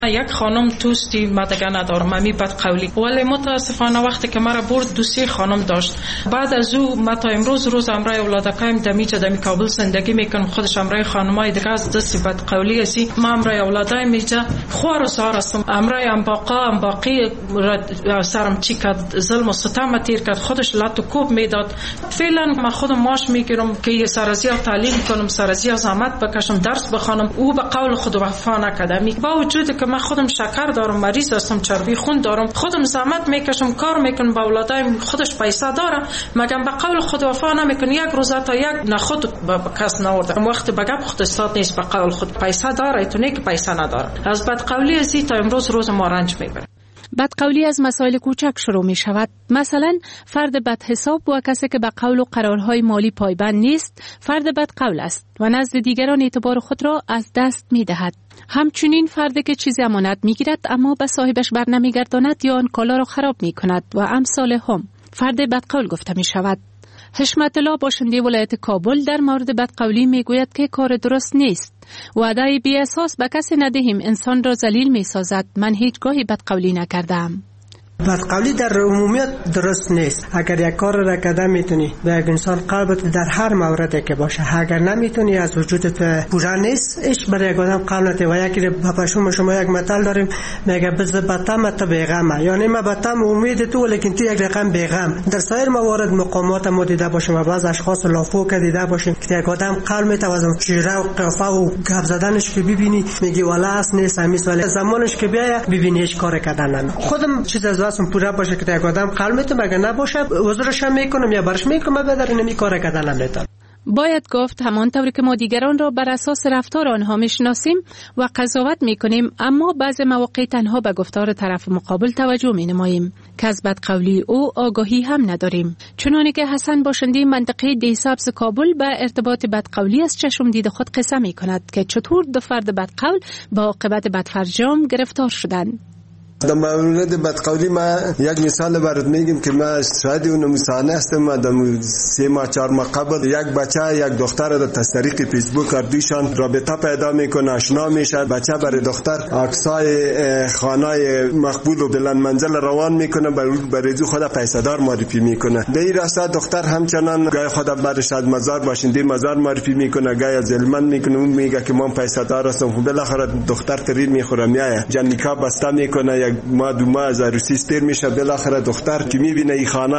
یک خانم دوستی ما دیگه ندارم، امی بد قولی، ولی متاسفانه وقتی که مرا برد دوستی خانم داشت. بعد از او ما تا امروز روز امرای اولادکایم دمی کابل زندگی میکنم، خودش امرای خانمای دیگه از دست بد قولی است. ما امرای اولادای میجا خوار و سار هستم، امرای ام باقی سرم چی کرد، ظلم و ستم تیر کرد، خودش لات و کوب میداد. فعلا ما خودم ماش میگیرم که سرازیا تعلیم کنم، سرازیا زحمت بکشم، درس بخونم، او به قول خود وفا نکرد. با وجود که من خودم شکر دارم، مریض هستم، چربی خون دارم، خودم زحمت میکشم، کار میکنم، با اولادایم خودش پیسه داره، مگم به قول خود وفا نمیکنه. یک روز تا یک نخود به کس نورده، وقت به گپ خود استاد نیست، به قول خود پیسه داره، تو نه که پیسه نداره. از بدقولی ازی تا امروز روز ما رنج میبره. بدقولی از مسائل کوچک شروع می شود. مثلا فرد بدحساب و کسی که به قول و قرارهای مالی پایبند نیست فرد بدقول است و نزد دیگران اعتبار خود را از دست می دهد. همچنین فردی که چیزی امانت می گیرد اما به صاحبش بر نمی گرداند یا آن کالا را خراب می کند و امثال هم فرد بدقول گفته می شود. حشمت الله باشنده ولایت کابل در مورد بدقولی می گوید که کار درست نیست. وعده بی اساس به کسی ندهیم انسان را ذلیل می سازد. من هیچگاهی بدقولی نکردم. بدقولی در عمومیت درست نیست. اگر یک کار را کرده میتونی به یک انسان قلبت در هر موردی که باشه، اگر نمیتونی از وجودت پورا نیست، ايش برای یک آدم قلب نته. و یکی به شما یک مثال داریم میگه بز بتم تا بیغمه، یعنی ما بتم امید تو لیکن تو یک رقم بیغم. در سایر موارد مقامات ما دیده باشیم و بعض اشخاص لافو که دیده باشیم که یک آدم قلب میتوازم چهره و قیافه و گپ زدنش که ببینی میگی والا اس نیست همیش، ولی زمانش که بیای ببینی هیچ کار کردن خودم چیز از واسم پورا باشه که یک آدم قلبت مگه نباشه عذرش میکنم یا برش میکنم بدر نمی کار کردن نمیتونم. باید گفت همانطور که ما دیگران را بر اساس رفتار آنها میشناسیم و قضاوت میکنیم، اما بعض مواقع تنها به گفتار طرف مقابل توجه مینماییم که از بدقولی او آگاهی هم نداریم. چنانه که حسن باشنده منطقه دیسابز کابل به ارتباط بدقولی از چشم دید خود قصه میکند که چطور دو فرد بدقول با عاقبت بدفرجام گرفتار شدند. در مورد بدقولی ما یک مثال برات میگم که ما شاید اون مسانه هستم. ما در 3 ماه 4 ماه قبل یک بچه یک دختر در طریق فیسبوک اردوشان رابطه پیدا میکنه، آشنا میشه. بچه برای دختر عکسای خانه مقبول و بلند منزل روان میکنه، برای خود پیسه دار معرفی میکنه. به این راستا دختر همچنان گای خود برش از مزار باشنده مزار معرفی میکنه، گای از علمن میکنه، اون میگه که من پیسه دار هستم. بالاخره دختر ترین میخوره، میایه جنیکا بسته میکنه، ما دو ماه از عروسی استر میشه. بالاخره دختر که میبینه این خانه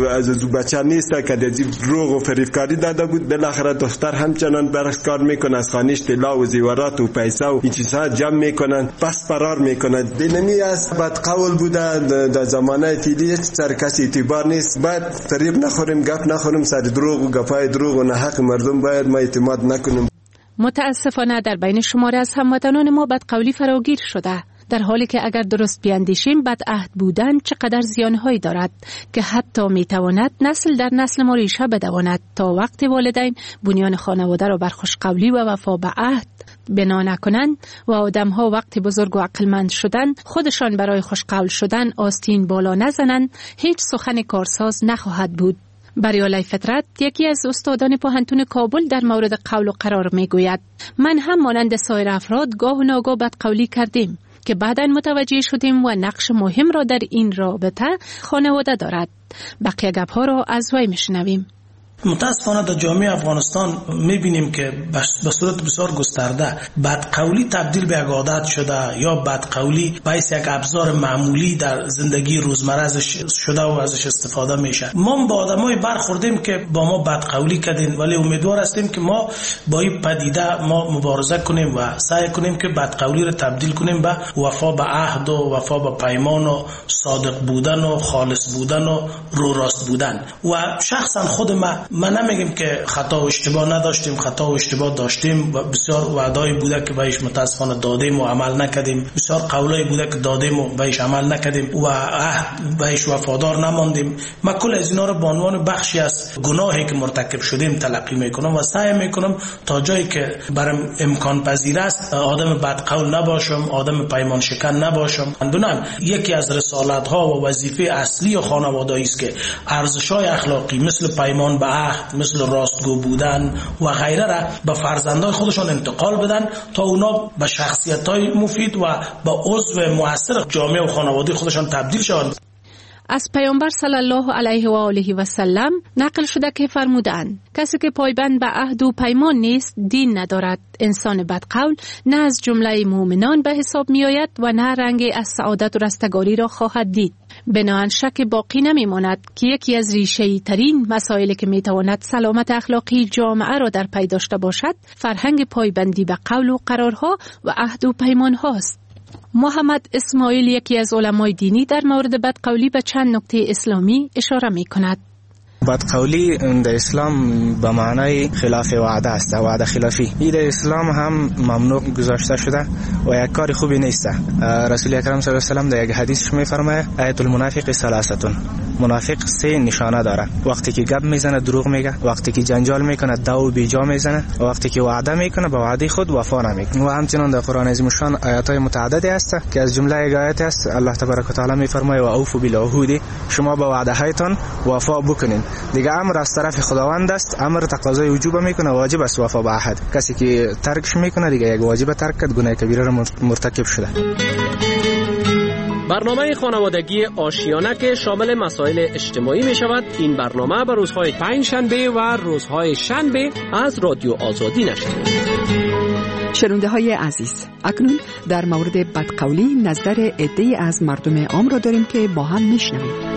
از بچه نیست که دیگه دروغ و فریبکاری داده بود، بالاخره دختر همچنان برعکس کار میکنه، از خانهش طلا و زیورات و پیسه و این چیزها جمع میکنن، پس فرار میکنن. دینمی است بدقول بوده در زمانه تیلی، سر کسی اعتبار نیست. باید فریب نخوریم، گپ نخوریم، سر دروغ و گپای دروغ و نحق مردم باید ما اعتماد نکنیم. متاسفانه در بین شماری از هموطنان ما بدقولی فراگیر شده، در حالی که اگر درست بیاندیشیم بدعهد بودن چقدر زیانهایی دارد که حتی میتواند نسل در نسل ما ریشه بدواند. تا وقتی والدین بنیان خانواده را بر خوشقولی و وفا به عهد بنا نکنند و آدم‌ها وقتی بزرگ و عقلمند شدن خودشان برای خوشقول شدن آستین بالا نزنند، هیچ سخن کارساز نخواهد بود. بریالای فطرت یکی از استادان پوهنتون کابل در مورد قول و قرار میگوید من هم مانند سایر افراد گاه و ناگاه بدقولی کردیم که بعداً متوجه شدیم و نقش مهم را در این رابطه خانواده دارد. بقیه گپ‌ها را از وی میشنویم. متاسفانه در جامعه افغانستان میبینیم که به صورت بسیار گسترده بدقولی تبدیل به یک عادت شده یا بدقولی باعث یک ابزار معمولی در زندگی روزمره شده و ازش استفاده میشه. ما با آدمای برخوردیم که با ما بدقولی کردین، ولی امیدوار هستیم که ما با این پدیده ما مبارزه کنیم و سعی کنیم که بدقولی رو تبدیل کنیم به وفا به عهد و وفا به پیمان و صادق بودن و خالص بودن و رو راست بودن. و شخصا خود من نمیگم که خطا و اشتباه نداشتیم، خطا و اشتباه داشتیم و بسیار وعده‌ای بوده که بهش متاسفانه دادیم و عمل نکردیم، بسیار قولایی بوده که دادیم و بهش عمل نکردیم و عهد بهش وفادار نماندیم. من کل از اینا رو به عنوان بخشی از گناهی که مرتکب شدیم تلقی میکنم و سعی میکنم تا جایی که برام امکان پذیر است آدم بدقول نباشم، آدم پیمان شکن نباشم. اندونم یکی از رسالت ها و وظیفه اصلی خانواده است که ارزش‌های اخلاقی مثل پیمان به عهد، مثل راستگو بودن و غیره را به فرزندان خودشان انتقال بدن تا اونا به شخصیت‌های مفید و به عضو مؤثر جامعه و خانواده خودشان تبدیل شوند. از پیامبر صلی الله علیه و آله و سلم نقل شده که فرمودند کسی که پایبند به عهد و پیمان نیست دین ندارد. انسان بدقول نه از جمله مؤمنان به حساب می آید و نه رنگی از سعادت و رستگاری را خواهد دید. بنابراین شک باقی نمی ماند که یکی از ریشه‌ای ترین مسائلی که می تواند سلامت اخلاقی جامعه را در پی داشته باشد فرهنگ پایبندی به قول و قرارها و عهد و پیمان هاست. محمد اسماعیل یکی از علمای دینی در مورد بدقولی به چند نکته اسلامی اشاره می کند. بدقولی در اسلام به معنای خلاف وعده است، وعده خلافی. این در اسلام هم ممنوع گذاشته شده و یک کار خوبی نیست. رسول اکرم صلی الله علیه و سلم در یک حدیث می‌فرماید آیت المنافق ثلاثه. منافق سه نشانه داره: وقتی که گپ میزنه دروغ میگه، وقتی که جنجال میکنه دو و بیجا میزنه، و وقتی که وعده میکنه به وعده خود وفا نمیکنه. و همچنین در قرآن عظیم شان آیات‌های متعددی است که از جمله آیات است الله تبارک و تعالی میفرماید و اوفوا بالعهود، شما با وعده هایتان وفا بکنین. دیگه امر از طرف خداوند است، امر تقاضای وجوب میکنه، واجب است وفا به عهد. کسی که ترکش میکنه دیگه یک واجب ترک کرد، گناه کبیره را مرتکب شده. برنامه خانوادگی آشیانه که شامل مسائل اجتماعی می شود، این برنامه به روزهای پنجشنبه و روزهای شنبه از رادیو آزادی نشر می‌شود. شنونده های عزیز، اکنون در مورد بدقولی نظر عده‌ای از مردم عام را داریم که با هم میشنویم.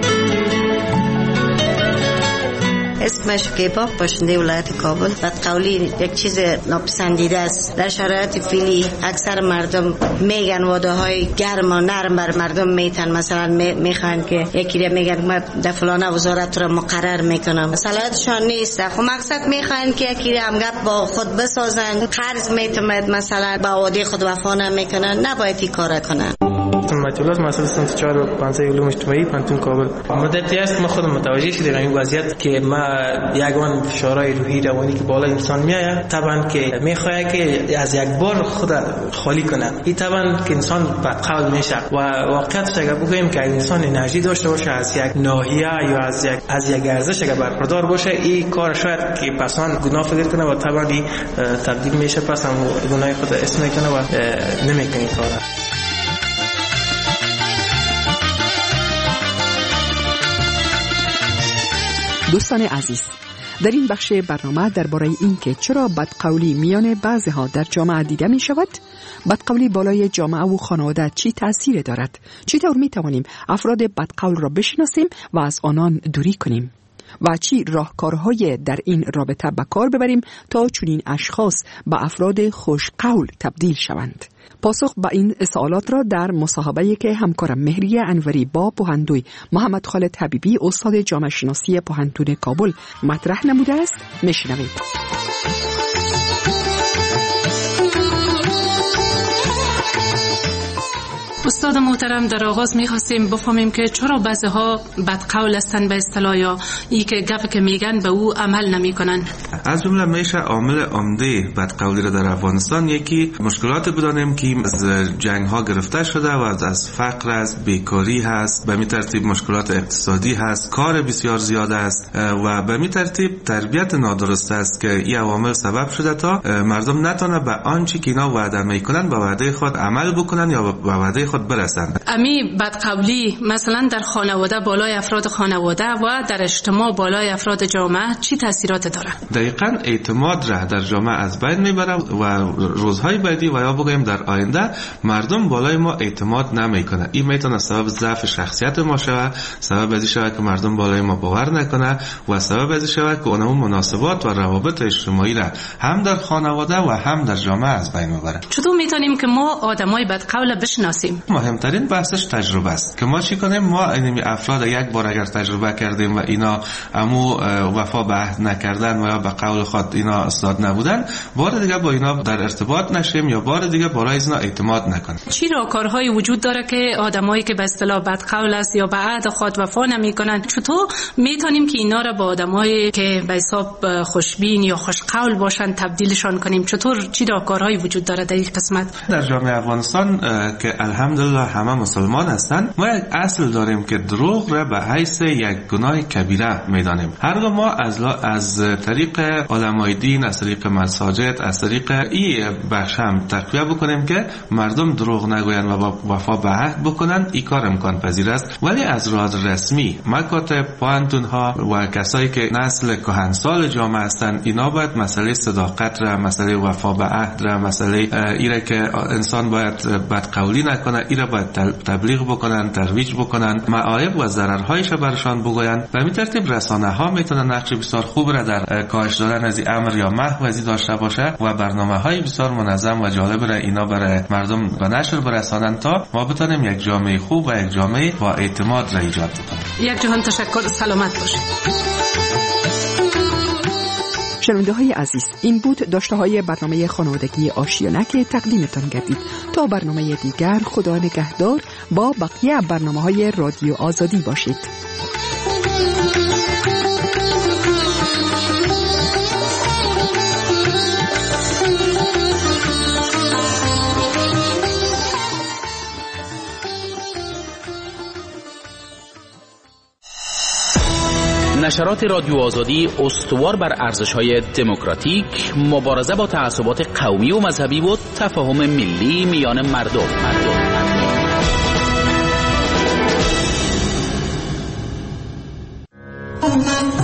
اسمش شکیبا، باشنده ولایت کابل. بدقولی یک چیز ناپسندیده است. در شرایط فعلی اکثر مردم میگن واده های گرم و نرم بر مردم میتن. مثلا میخوان که یکی میگن من در فلانه وزارت را مقرر میکنم، صلاحیتشان نیست. خب مقصد میخوان که یکی هم گپ با خود بسازن، قرض میتمد مثلا با واده خود وفا نمیکنن، نباید این کارا کنن. مطلوبات مسئله سنت 4 و 5 علوم اجتماعی پانتون کابل. مدتی است ما خودم متوجه شدیم این وضعیت که ما یگان فشارهای روحی روانی که بالا انسان میآید طبعا که میخواد که از یک بار خود خالی کنه. این طبعا که انسان بدقول میشه و واقعیتش اگر بگوییم که انسان انرژی داشته باشه از یک ناحیه یا از یک ارزش اگر برخوردار باشه، این کار شاید که پسان گناه فکر کنه و طبعا تبدیل میشه پس هم گناه خود اسم میکنه و نمیکنه این کارا. دوستان عزیز، در این بخش برنامه درباره این که چرا بدقولی میان بعضی‌ها در جامعه دیده می شود، بدقولی بالای جامعه و خانواده چی تأثیر دارد، چطور می توانیم افراد بدقول را بشناسیم و از آنان دوری کنیم و چی راهکارهای در این رابطه به کار ببریم تا چنین اشخاص به افراد خوشقول تبدیل شوند. پاسخ به این سوالات را در مصاحبه‌ای که همکارم مهریه انوری با پوهندوی محمد خالد حبیبی استاد جامعه شناسی پوهنتون کابل مطرح نموده است میشنوید. استاد محترم، در آغاز می‌خواستیم بفهمیم که چرا بعضی‌ها بدقول هستند به اصطلاح، یا این که گفت که میگن به او عمل نمی‌کنن. از جمله میشه عامل عمده بدقولی را در افغانستان یکی مشکلات بدانیم که از جنگ‌ها گرفته شده و از فقر، از بیکاری هست، به این ترتیب مشکلات اقتصادی هست، کار بسیار زیاد است و به این ترتیب تربیت نادرست است که این عوامل سبب شده تا مردم نتونه به آنچه که اینا وعده میکنن به وعده خود عمل بکنن یا به وعده خود برسند. امی بدقولی مثلا در خانواده بالای افراد خانواده و در اجتماع بالای افراد جامعه چی تاثیرات داره؟ دقیقاً اعتماد را در جامعه از بین میبره و روزهای بعدی و یا بگویم در آینده مردم بالای ما اعتماد نمیکنه. این میتونه سبب ضعف شخصیت ما شود، سبب ازی شود که مردم بالای ما باور نکنه و سبب ازی شود که اونم مناسبات و روابط اجتماعی را هم در خانواده و هم در جامعه از بین میبره. چطور میتونیم که ما آدمای بدقول بشناسیم؟ مهمترین بحثش تجربه است که ما چی کنیم. ما این افراد یک بار اگر تجربه کردیم و اینا امو وفا به عهد نکردن و یا به قول خود اینا استاد نبودن، بار دیگه با اینا در ارتباط نشیم یا بار دیگه برای اینا اعتماد نکنیم. چی راهکارهایی وجود داره که آدمایی که به اصطلاح بدقول است یا به عهد خود وفا نمیکنن، چطور میتونیم که اینا را با آدمایی که به حساب خوشبین یا خوشقول باشن تبدیلشان کنیم؟ چطور چی راهکارهایی وجود داره در این قسمت؟ در جامعه افغانستان که الحمدلله الحمدلله همه مسلمان هستند، ما یک اصل داریم که دروغ را به حیث یک گناه کبیره میدانیم. هرگاه ما از طریق علمای دین، از طریق مساجد، از طریق این بخش هم تقویه بکنیم که مردم دروغ نگویند و با وفا به عهد بکنند، این کار امکان پذیر است. ولی از راه رسمی مکاتب، پوهنتون ها و کسایی که نسل کهنسال جامعه هستند، اینا باید مسئله صداقت را، مسئله وفا به عهد را، مسئله ایره که انسان باید بدقولی نکنه، ایره باید تبلیغ بکنن، ترویج بکنن، معایب و ضررهایش برشان بگویند. به این ترتیب رسانه ها میتونن نقش بسیار خوب را در کاهش دادن از این امر یا محو از این داشته باشه و برنامه های بسیار منظم و جالب را اینا برای مردم به نشر برسانند تا ما بتونیم یک جامعه خوب و یک جامعه با اعتماد را ایجاد بکنیم. یک جهان تشکر، سلامت باشید. شنونده های عزیز، این بود داشته های برنامه خانوادگی آشیانه که تقدیمتان گردید. تا برنامه دیگر، خدا نگهدار. با بقیه برنامه های رادیو آزادی باشید. نشرات رادیو آزادی استوار بر ارزش‌های دموکراتیک، مبارزه با تعصبات قومی و مذهبی و تفاهم ملی میان مردم.